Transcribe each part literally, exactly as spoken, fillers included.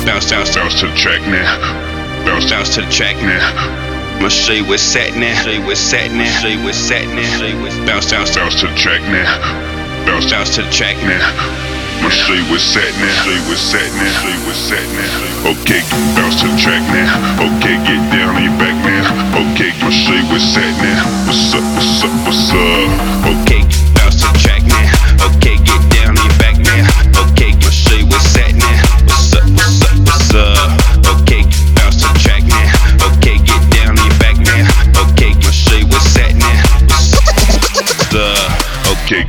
Bounce, bounce, bounce to the track now. Bounce, bounce to the track now. I'ma show you what's set now. Show you what's set now. Show you what's set now. Show you what's bounce, bounce, bounce to the track now. Bounce, bounce to the track now. I'ma show you what's set now. Show you what's set now. Show you what's set now. Okay, bounce to the track now. Okay, get down on your back now. Okay, I'ma show you what's set now. What's up? What's up? What's up? Okay, bounce to the track now. Okay, get down on your back now. Okay, I'ma show you what's set now. What's up? What's up? What's up? Okay, bounce to the track now. Okay, get down on your back now. Okay, I'ma show you what's set now. What's up? What's up? Okay.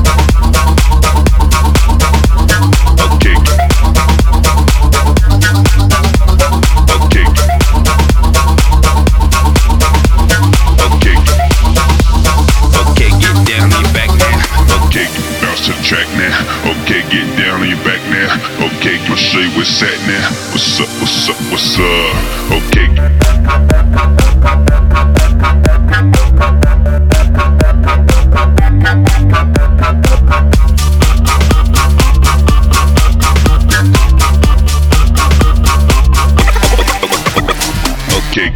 Track now, okay, get down on your back now. Okay, I'ma show you what's set now. What's up, what's up, what's up? Okay. Okay.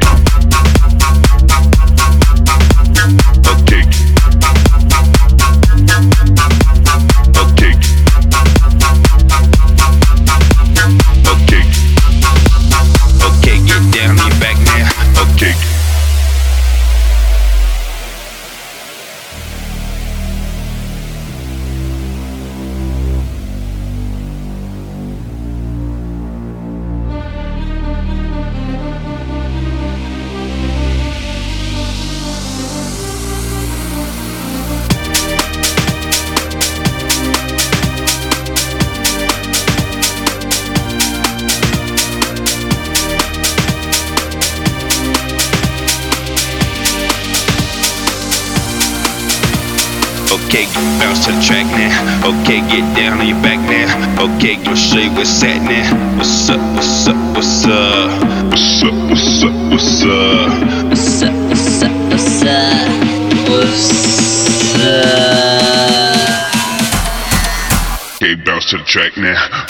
Okay, bounce to the track now. Okay, get down on your back now. Okay, I'ma show you what's set now. What's up, what's up, what's up? What's up, what's up, what's up? What's up, what's up, what's up? What's up? Okay, bounce to the track now.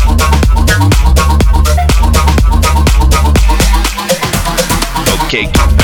Okay.